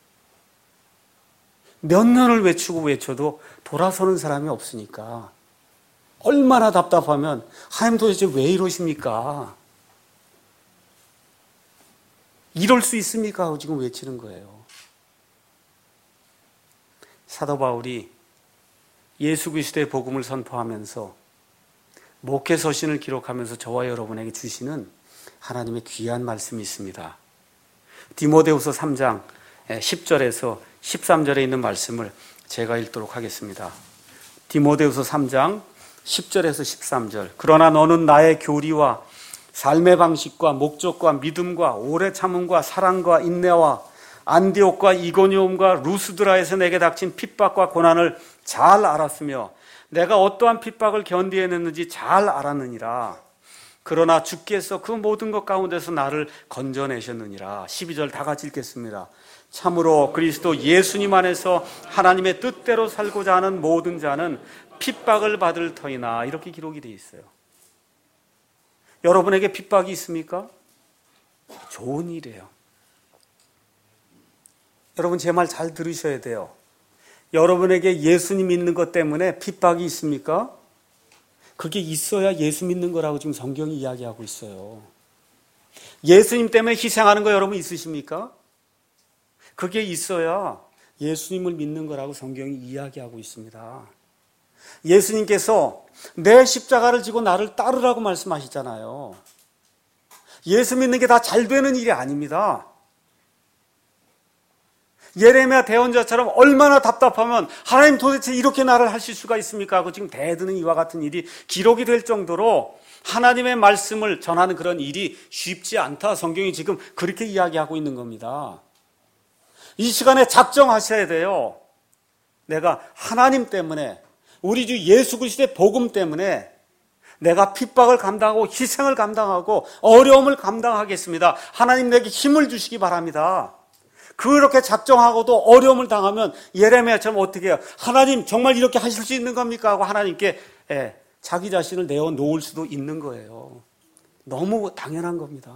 [SPEAKER 1] 몇 년을 외쳐도 돌아서는 사람이 없으니까. 얼마나 답답하면 하나님 도대체 왜 이러십니까? 이럴 수 있습니까? 하고 지금 외치는 거예요. 사도 바울이 예수 그리스도의 복음을 선포하면서 목회 서신을 기록하면서 저와 여러분에게 주시는 하나님의 귀한 말씀이 있습니다. 디모데후서 3장 10절에서 13절에 있는 말씀을 제가 읽도록 하겠습니다. 디모데후서 3장 10절에서 13절. 그러나 너는 나의 교리와 삶의 방식과 목적과 믿음과 오래 참음과 사랑과 인내와 안디옥과 이고니움과 루스드라에서 내게 닥친 핍박과 고난을 잘 알았으며 내가 어떠한 핍박을 견디해냈는지 잘 알았느니라. 그러나 주께서 그 모든 것 가운데서 나를 건져내셨느니라. 12절 다 같이 읽겠습니다. 참으로 그리스도 예수님 안에서 하나님의 뜻대로 살고자 하는 모든 자는 핍박을 받을 터이나. 이렇게 기록이 되어 있어요. 여러분에게 핍박이 있습니까? 좋은 일이에요. 여러분 제 말 잘 들으셔야 돼요. 여러분에게 예수님 믿는 것 때문에 핍박이 있습니까? 그게 있어야 예수 믿는 거라고 지금 성경이 이야기하고 있어요. 예수님 때문에 희생하는 거 여러분 있으십니까? 그게 있어야 예수님을 믿는 거라고 성경이 이야기하고 있습니다. 예수님께서 내 십자가를 지고 나를 따르라고 말씀하시잖아요. 예수 믿는 게 다 잘 되는 일이 아닙니다. 예레미야 대언자처럼 얼마나 답답하면 하나님 도대체 이렇게 나를 하실 수가 있습니까? 하고 지금 대드는 이와 같은 일이 기록이 될 정도로 하나님의 말씀을 전하는 그런 일이 쉽지 않다. 성경이 지금 그렇게 이야기하고 있는 겁니다. 이 시간에 작정하셔야 돼요. 내가 하나님 때문에, 우리 주 예수 그리스도의 복음 때문에 내가 핍박을 감당하고 희생을 감당하고 어려움을 감당하겠습니다. 하나님 내게 힘을 주시기 바랍니다. 그렇게 작정하고도 어려움을 당하면 예레미야처럼 어떻게 해요? 하나님 정말 이렇게 하실 수 있는 겁니까? 하고 하나님께 자기 자신을 내어놓을 수도 있는 거예요. 너무 당연한 겁니다.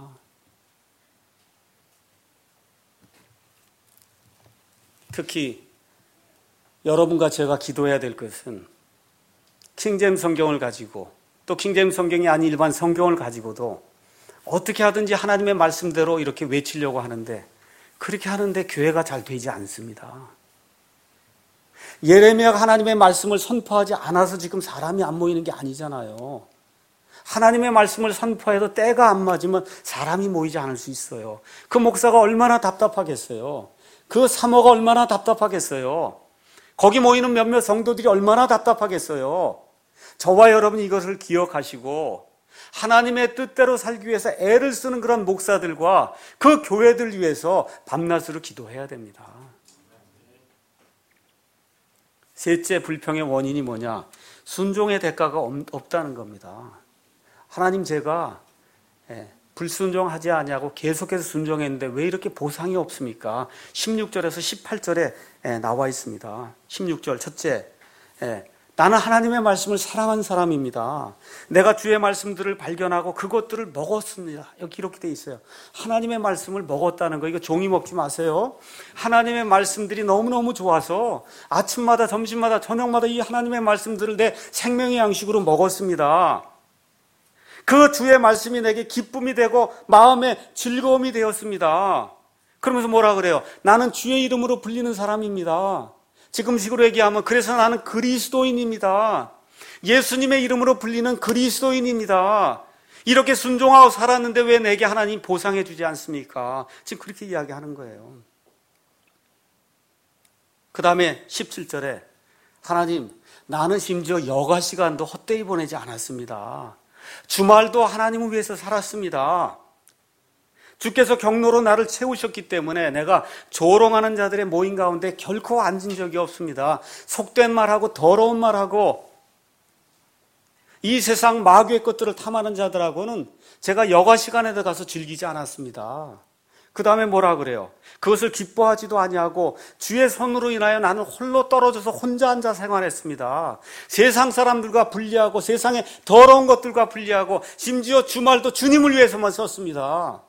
[SPEAKER 1] 특히 여러분과 제가 기도해야 될 것은 킹제임스 성경을 가지고 또 킹제임스 성경이 아닌 일반 성경을 가지고도 어떻게 하든지 하나님의 말씀대로 이렇게 외치려고 하는데 그렇게 하는데 교회가 잘 되지 않습니다. 예레미야가 하나님의 말씀을 선포하지 않아서 지금 사람이 안 모이는 게 아니잖아요. 하나님의 말씀을 선포해도 때가 안 맞으면 사람이 모이지 않을 수 있어요. 그 목사가 얼마나 답답하겠어요. 그 사모가 얼마나 답답하겠어요. 거기 모이는 몇몇 성도들이 얼마나 답답하겠어요. 저와 여러분이 이것을 기억하시고 하나님의 뜻대로 살기 위해서 애를 쓰는 그런 목사들과 그 교회들 위해서 밤낮으로 기도해야 됩니다. 셋째 불평의 원인이 뭐냐? 순종의 대가가 없다는 겁니다. 하나님 제가 불순종하지 아니하고 계속해서 순종했는데 왜 이렇게 보상이 없습니까? 16절에서 18절에 나와 있습니다. 16절 첫째, 나는 하나님의 말씀을 사랑한 사람입니다. 내가 주의 말씀들을 발견하고 그것들을 먹었습니다. 여기 이렇게 돼 있어요. 하나님의 말씀을 먹었다는 거, 이거 종이 먹지 마세요. 하나님의 말씀들이 너무너무 좋아서 아침마다 점심마다 저녁마다 이 하나님의 말씀들을 내 생명의 양식으로 먹었습니다. 그 주의 말씀이 내게 기쁨이 되고 마음의 즐거움이 되었습니다. 그러면서 뭐라 그래요? 나는 주의 이름으로 불리는 사람입니다. 지금식으로 얘기하면 그래서 나는 그리스도인입니다. 예수님의 이름으로 불리는 그리스도인입니다. 이렇게 순종하고 살았는데 왜 내게 하나님 보상해 주지 않습니까? 지금 그렇게 이야기하는 거예요. 그 다음에 17절에 하나님, 나는 심지어 여가 시간도 헛되이 보내지 않았습니다. 주말도 하나님을 위해서 살았습니다. 주께서 경로로 나를 채우셨기 때문에 내가 조롱하는 자들의 모임 가운데 결코 앉은 적이 없습니다. 속된 말하고 더러운 말하고 이 세상 마귀의 것들을 탐하는 자들하고는 제가 여가 시간에 가서 즐기지 않았습니다. 그 다음에 뭐라 그래요? 그것을 기뻐하지도 아니하고 주의 손으로 인하여 나는 홀로 떨어져서 혼자 앉아 생활했습니다. 세상 사람들과 분리하고 세상의 더러운 것들과 분리하고 심지어 주말도 주님을 위해서만 썼습니다.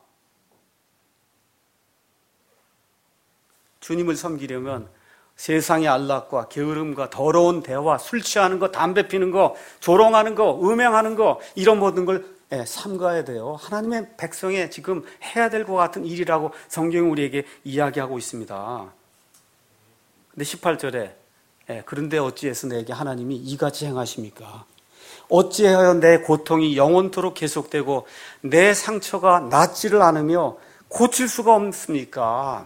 [SPEAKER 1] 주님을 섬기려면 세상의 안락과 게으름과 더러운 대화, 술 취하는 거, 담배 피는 거, 조롱하는 거, 음행하는 거, 이런 모든 걸 삼가야 돼요. 하나님의 백성에 지금 해야 될 것 같은 일이라고 성경이 우리에게 이야기하고 있습니다. 근데 18절에 그런데 어찌해서 내게 하나님이 이같이 행하십니까? 어찌하여 내 고통이 영원토록 계속되고 내 상처가 낫지를 않으며 고칠 수가 없습니까?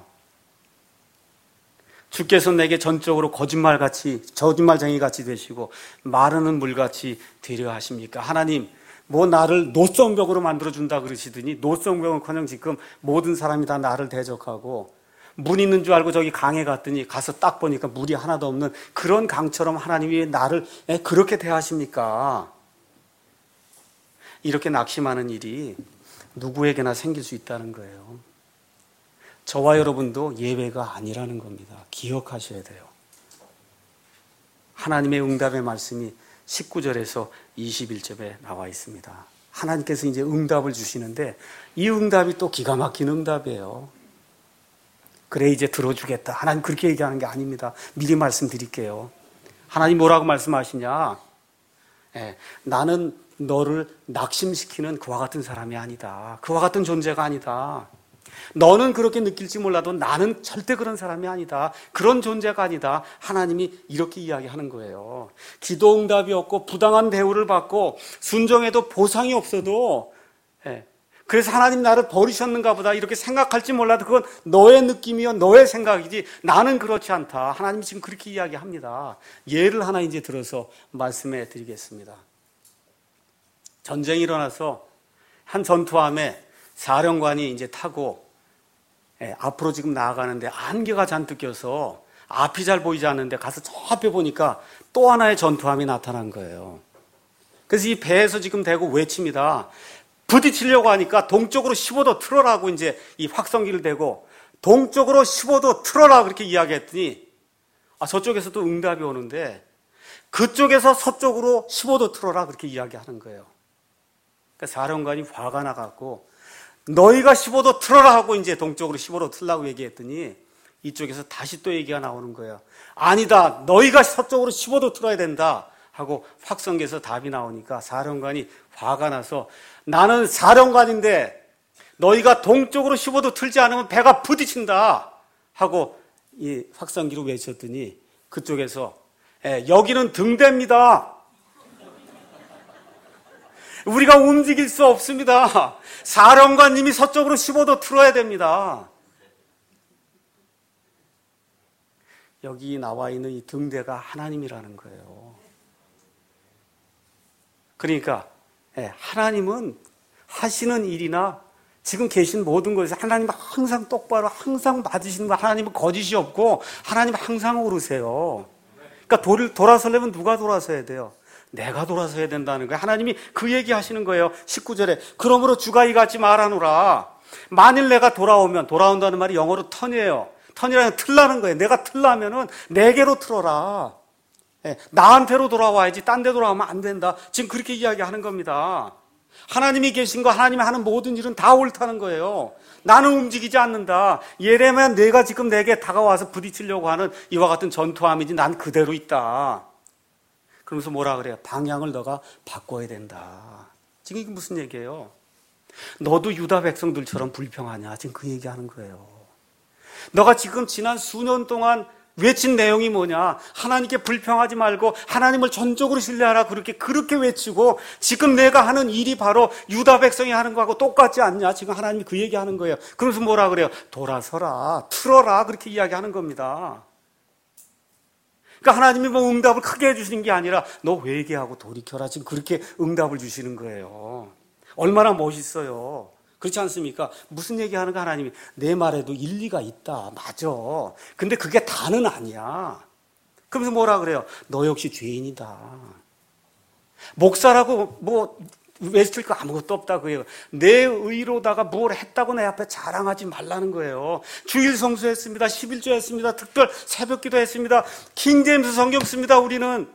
[SPEAKER 1] 주께서 내게 전적으로 거짓말쟁이같이 되시고 마르는 물같이 되려 하십니까? 하나님, 뭐 나를 노성벽으로 만들어준다 그러시더니 노성벽은커녕 지금 모든 사람이 다 나를 대적하고 물 있는 줄 알고 저기 강에 갔더니 가서 딱 보니까 물이 하나도 없는 그런 강처럼 하나님이 나를 그렇게 대하십니까? 이렇게 낙심하는 일이 누구에게나 생길 수 있다는 거예요. 저와 여러분도 예외가 아니라는 겁니다. 기억하셔야 돼요. 하나님의 응답의 말씀이 19절에서 21절에 나와 있습니다. 하나님께서 이제 응답을 주시는데 이 응답이 또 기가 막힌 응답이에요. 그래 이제 들어주겠다. 하나님 그렇게 얘기하는 게 아닙니다. 미리 말씀드릴게요. 하나님 뭐라고 말씀하시냐? 나는 너를 낙심시키는 그와 같은 사람이 아니다. 그와 같은 존재가 아니다. 너는 그렇게 느낄지 몰라도 나는 절대 그런 사람이 아니다. 그런 존재가 아니다. 하나님이 이렇게 이야기하는 거예요. 기도 응답이 없고 부당한 대우를 받고 순종해도 보상이 없어도 그래서 하나님 나를 버리셨는가 보다 이렇게 생각할지 몰라도 그건 너의 느낌이요 너의 생각이지 나는 그렇지 않다. 하나님이 지금 그렇게 이야기합니다. 예를 하나 이제 들어서 말씀해 드리겠습니다. 전쟁이 일어나서 한 전투함에 사령관이 이제 타고 앞으로 지금 나아가는데 안개가 잔뜩 껴서 앞이 잘 보이지 않는데 가서 저 앞에 보니까 또 하나의 전투함이 나타난 거예요. 그래서 이 배에서 지금 대고 외칩니다. 부딪히려고 하니까 동쪽으로 15도 틀어라고 이제 이 확성기를 대고 동쪽으로 15도 틀어라 그렇게 이야기했더니 저쪽에서 또 응답이 오는데 그쪽에서 서쪽으로 15도 틀어라 그렇게 이야기하는 거예요. 그러니까 사령관이 화가 나갖고 너희가 15도 틀어라 하고 이제 동쪽으로 15도 틀라고 얘기했더니 이쪽에서 다시 또 얘기가 나오는 거예요. 아니다. 너희가 서쪽으로 15도 틀어야 된다 하고 확성기에서 답이 나오니까 사령관이 화가 나서 나는 사령관인데 너희가 동쪽으로 15도 틀지 않으면 배가 부딪힌다 하고 이 확성기로 외쳤더니 그쪽에서 여기는 등대입니다. 우리가 움직일 수 없습니다. 사령관님이 서쪽으로 15도 틀어야 됩니다. 여기 나와 있는 이 등대가 하나님이라는 거예요. 그러니까 하나님은 하시는 일이나 지금 계신 모든 것에서 하나님은 항상 똑바로 항상 맞으시는 거. 하나님은 거짓이 없고 하나님은 항상 오르세요. 그러니까 돌아서려면 누가 돌아서야 돼요? 내가 돌아서야 된다는 거예요. 하나님이 그 얘기 하시는 거예요. 19절에 그러므로 주가 이같이 말하노라. 만일 내가 돌아온다는 말이 영어로 턴이에요. 턴이라는 틀라는 거예요. 내가 틀라면은 내게로 틀어라. 나한테로 돌아와야지 딴 데 돌아오면 안 된다. 지금 그렇게 이야기하는 겁니다. 하나님이 계신 거, 하나님이 하는 모든 일은 다 옳다는 거예요. 나는 움직이지 않는다. 예레미야, 내가 지금 내게 다가와서 부딪히려고 하는 이와 같은 전투함이지 난 그대로 있다. 그러면서 뭐라 그래요? 방향을 너가 바꿔야 된다. 지금 이게 무슨 얘기예요? 너도 유다 백성들처럼 불평하냐? 지금 그 얘기하는 거예요. 너가 지금 지난 수년 동안 외친 내용이 뭐냐? 하나님께 불평하지 말고 하나님을 전적으로 신뢰하라 그렇게 외치고 지금 내가 하는 일이 바로 유다 백성이 하는 거하고 똑같지 않냐? 지금 하나님이 그 얘기하는 거예요. 그러면서 뭐라 그래요? 돌아서라, 틀어라 그렇게 이야기하는 겁니다. 그러니까 하나님이 뭐 응답을 크게 해주시는 게 아니라 너 회개하고 돌이켜라 지금 그렇게 응답을 주시는 거예요. 얼마나 멋있어요. 그렇지 않습니까? 무슨 얘기하는가 하나님이 내 말에도 일리가 있다. 맞아. 근데 그게 다는 아니야. 그러면서 뭐라 그래요? 너 역시 죄인이다. 목사라고 뭐 외칠 거 아무것도 없다 그래요. 내 의로다가 뭘 했다고 내 앞에 자랑하지 말라는 거예요. 주일 성수했습니다. 11조 했습니다. 특별 새벽기도 했습니다. 킹제임스 성경 씁니다. 우리는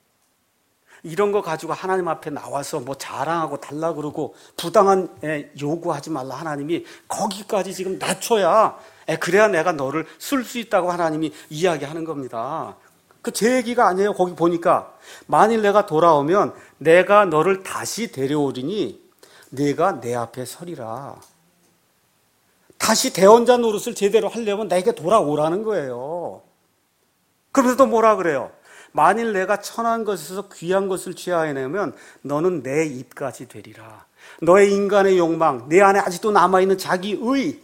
[SPEAKER 1] 이런 거 가지고 하나님 앞에 나와서 뭐 자랑하고 달라 그러고 부당한 요구하지 말라. 하나님이 거기까지 지금 낮춰야 그래야 내가 너를 쓸 수 있다고 하나님이 이야기하는 겁니다. 그 제 얘기가 아니에요. 거기 보니까 만일 내가 돌아오면 내가 너를 다시 데려오리니 내가 내 앞에 서리라. 다시 대언자 노릇을 제대로 하려면 내게 돌아오라는 거예요. 그러면서 또 뭐라 그래요? 만일 내가 천한 것에서 귀한 것을 취하여내면 너는 내 입같이 되리라. 너의 인간의 욕망, 내 안에 아직도 남아있는 자기의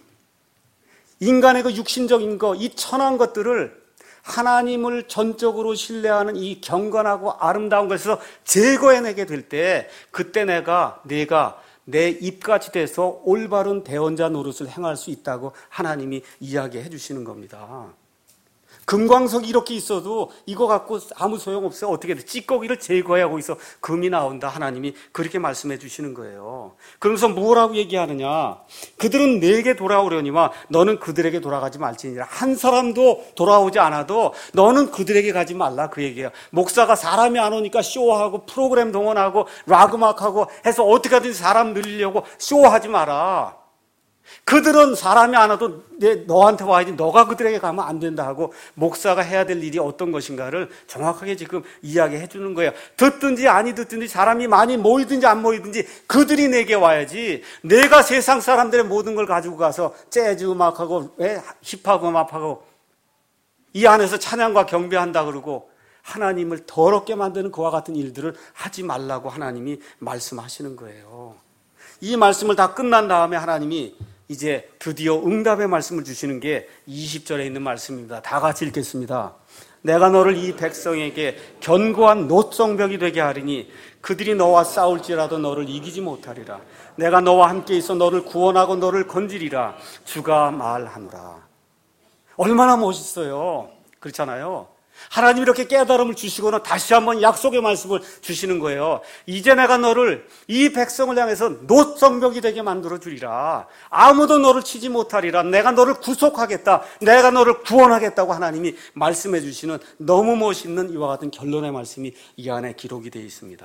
[SPEAKER 1] 인간의 그 육신적인 거, 이 천한 것들을 하나님을 전적으로 신뢰하는 이 경건하고 아름다운 것에서 제거해내게 될 때 그때 내가 내 입같이 돼서 올바른 대언자 노릇을 행할 수 있다고 하나님이 이야기해 주시는 겁니다. 금광석이 이렇게 있어도 이거 갖고 아무 소용없어요. 어떻게 돼? 찌꺼기를 제거하고 있어 금이 나온다. 하나님이 그렇게 말씀해 주시는 거예요. 그러면서 뭐라고 얘기하느냐? 그들은 내게 돌아오려니와 너는 그들에게 돌아가지 말지니라. 한 사람도 돌아오지 않아도 너는 그들에게 가지 말라 그 얘기예요. 목사가 사람이 안 오니까 쇼하고 프로그램 동원하고 락음악하고 해서 어떻게든 사람 늘리려고 쇼하지 마라. 그들은 사람이 안 와도 너한테 와야지 너가 그들에게 가면 안 된다 하고 목사가 해야 될 일이 어떤 것인가를 정확하게 지금 이야기해 주는 거예요. 듣든지 아니 듣든지 사람이 많이 모이든지 안 모이든지 그들이 내게 와야지 내가 세상 사람들의 모든 걸 가지고 가서 재즈 음악하고 힙합 음악하고 이 안에서 찬양과 경배한다 그러고 하나님을 더럽게 만드는 그와 같은 일들을 하지 말라고 하나님이 말씀하시는 거예요. 이 말씀을 다 끝난 다음에 하나님이 이제 드디어 응답의 말씀을 주시는 게 20절에 있는 말씀입니다. 다 같이 읽겠습니다. 내가 너를 이 백성에게 견고한 노성벽이 되게 하리니 그들이 너와 싸울지라도 너를 이기지 못하리라. 내가 너와 함께 있어 너를 구원하고 너를 건지리라. 주가 말하노라. 얼마나 멋있어요. 그렇잖아요. 하나님이 이렇게 깨달음을 주시고는 다시 한번 약속의 말씀을 주시는 거예요. 이제 내가 너를 이 백성을 향해서 노성벽이 되게 만들어 주리라. 아무도 너를 치지 못하리라. 내가 너를 구속하겠다. 내가 너를 구원하겠다고 하나님이 말씀해 주시는 너무 멋있는 이와 같은 결론의 말씀이 이 안에 기록이 되어 있습니다.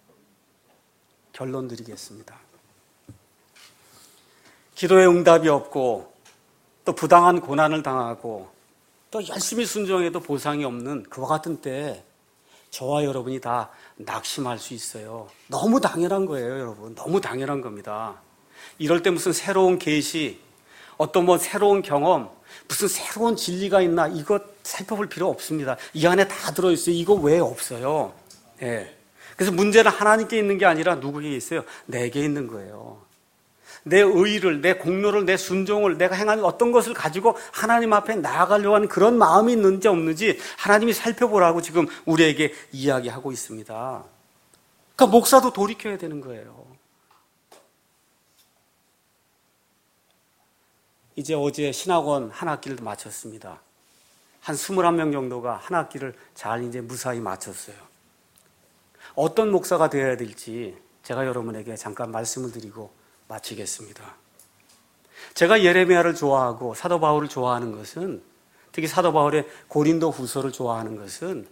[SPEAKER 1] 결론 드리겠습니다. 기도의 응답이 없고 또 부당한 고난을 당하고 또 열심히 순종해도 보상이 없는 그와 같은 때 저와 여러분이 다 낙심할 수 있어요. 너무 당연한 거예요, 여러분. 너무 당연한 겁니다. 이럴 때 무슨 새로운 계시, 어떤 뭐 새로운 경험, 무슨 새로운 진리가 있나 이거 살펴볼 필요 없습니다. 이 안에 다 들어있어요. 이거 왜 없어요? 예. 그래서 문제는 하나님께 있는 게 아니라 누구에게 있어요? 내게 있는 거예요. 내 의의를, 내 공로를, 내 순종을, 내가 행하는 어떤 것을 가지고 하나님 앞에 나아가려고 하는 그런 마음이 있는지 없는지 하나님이 살펴보라고 지금 우리에게 이야기하고 있습니다. 그러니까 목사도 돌이켜야 되는 거예요. 이제 어제 신학원 한 학기를 마쳤습니다. 한 21명 정도가 한 학기를 잘 이제 무사히 마쳤어요. 어떤 목사가 되어야 될지 제가 여러분에게 잠깐 말씀을 드리고 마치겠습니다. 제가 예레미야를 좋아하고 사도 바울을 좋아하는 것은, 특히 사도 바울의 고린도 후서를 좋아하는 것은,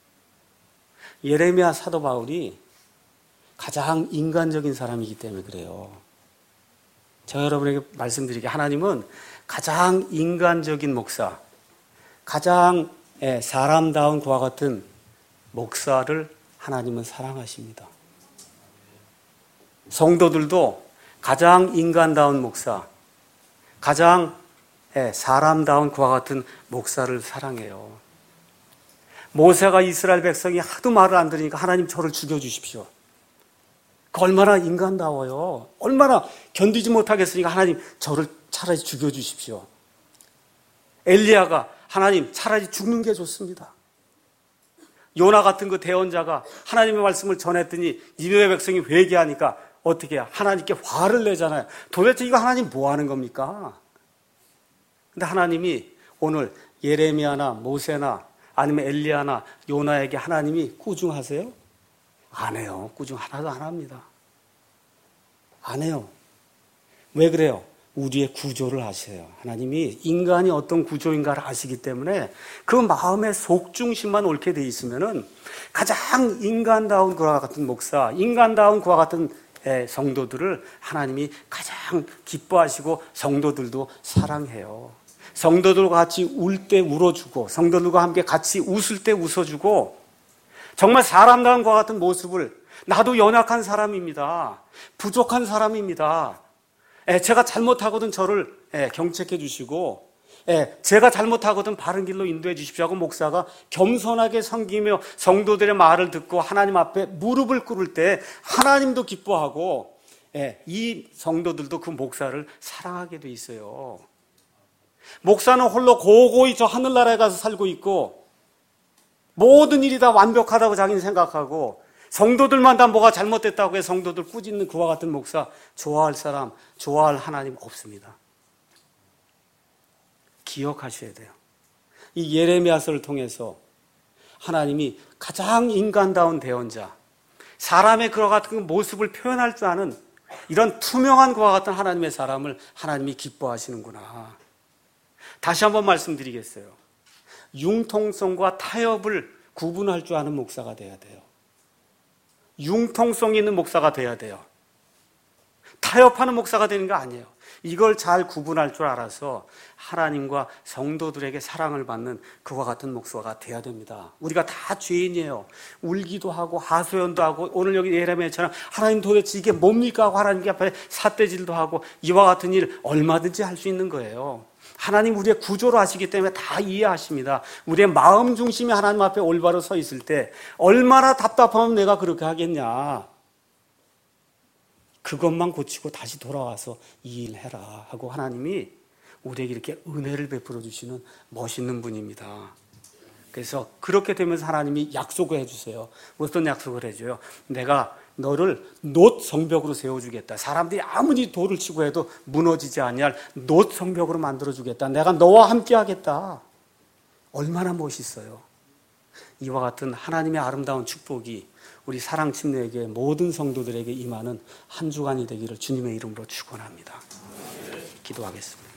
[SPEAKER 1] 예레미야 사도 바울이 가장 인간적인 사람이기 때문에 그래요. 제가 여러분에게 말씀드리게, 하나님은 가장 인간적인 목사, 가장 사람다운 그와 같은 목사를 하나님은 사랑하십니다. 성도들도 가장 인간다운 목사, 가장 사람다운 그와 같은 목사를 사랑해요. 모세가 이스라엘 백성이 하도 말을 안 들으니까 하나님 저를 죽여주십시오. 그 얼마나 인간다워요. 얼마나 견디지 못하겠으니까 하나님 저를 차라리 죽여주십시오. 엘리야가 하나님 차라리 죽는 게 좋습니다. 요나 같은 그 대언자가 하나님의 말씀을 전했더니 니느웨 백성이 회개하니까 어떻게 해요? 하나님께 화를 내잖아요. 도대체 이거 하나님 뭐 하는 겁니까? 근데 하나님이 오늘 예레미야나 모세나 아니면 엘리야나 요나에게 하나님이 꾸중하세요? 안 해요. 꾸중 하나도 안 합니다. 안 해요. 왜 그래요? 우리의 구조를 아세요. 하나님이 인간이 어떤 구조인가를 아시기 때문에 그 마음의 속중심만 옳게 돼 있으면은 가장 인간다운 그와 같은 목사, 인간다운 그와 같은 성도들을 하나님이 가장 기뻐하시고 성도들도 사랑해요. 성도들과 같이 울 때 울어주고 성도들과 함께 같이 웃을 때 웃어주고, 정말 사람다운 것과 같은 모습을, 나도 연약한 사람입니다. 부족한 사람입니다. 제가 잘못하거든 저를 경책해 주시고, 제가 잘못하거든 바른 길로 인도해 주십시오 하고 목사가 겸손하게 섬기며 성도들의 말을 듣고 하나님 앞에 무릎을 꿇을 때 하나님도 기뻐하고, 이 성도들도 그 목사를 사랑하게 돼 있어요. 목사는 홀로 고고히 저 하늘나라에 가서 살고 있고 모든 일이 다 완벽하다고 자기는 생각하고, 성도들만 다 뭐가 잘못됐다고 해서 성도들 꾸짖는 그와 같은 목사 좋아할 사람, 좋아할 하나님 없습니다. 기억하셔야 돼요. 이 예레미야서를 통해서 하나님이 가장 인간다운 대언자, 사람의 그와 같은 모습을 표현할 줄 아는 이런 투명한 그와 같은 하나님의 사람을 하나님이 기뻐하시는구나. 다시 한번 말씀드리겠어요. 융통성과 타협을 구분할 줄 아는 목사가 돼야 돼요. 융통성 있는 목사가 돼야 돼요. 타협하는 목사가 되는 거 아니에요. 이걸 잘 구분할 줄 알아서 하나님과 성도들에게 사랑을 받는 그와 같은 목사가 돼야 됩니다. 우리가 다 죄인이에요. 울기도 하고 하소연도 하고, 오늘 여기 예레미야처럼 하나님 도대체 이게 뭡니까 하고 하나님 앞에 삿대질도 하고, 이와 같은 일 얼마든지 할 수 있는 거예요. 하나님 우리의 구조로 하시기 때문에 다 이해하십니다. 우리의 마음 중심이 하나님 앞에 올바로 서 있을 때 얼마나 답답하면 내가 그렇게 하겠냐. 그것만 고치고 다시 돌아와서 이 일 해라 하고 하나님이 우리에게 이렇게 은혜를 베풀어 주시는 멋있는 분입니다. 그래서 그렇게 되면서 하나님이 약속을 해주세요. 어떤 약속을 해줘요? 내가 너를 놋 성벽으로 세워주겠다. 사람들이 아무리 돌을 치고 해도 무너지지 아니할 놋 성벽으로 만들어주겠다. 내가 너와 함께 하겠다. 얼마나 멋있어요. 이와 같은 하나님의 아름다운 축복이 우리 사랑침례에게 모든 성도들에게 임하는 한 주간이 되기를 주님의 이름으로 축원합니다. 기도하겠습니다.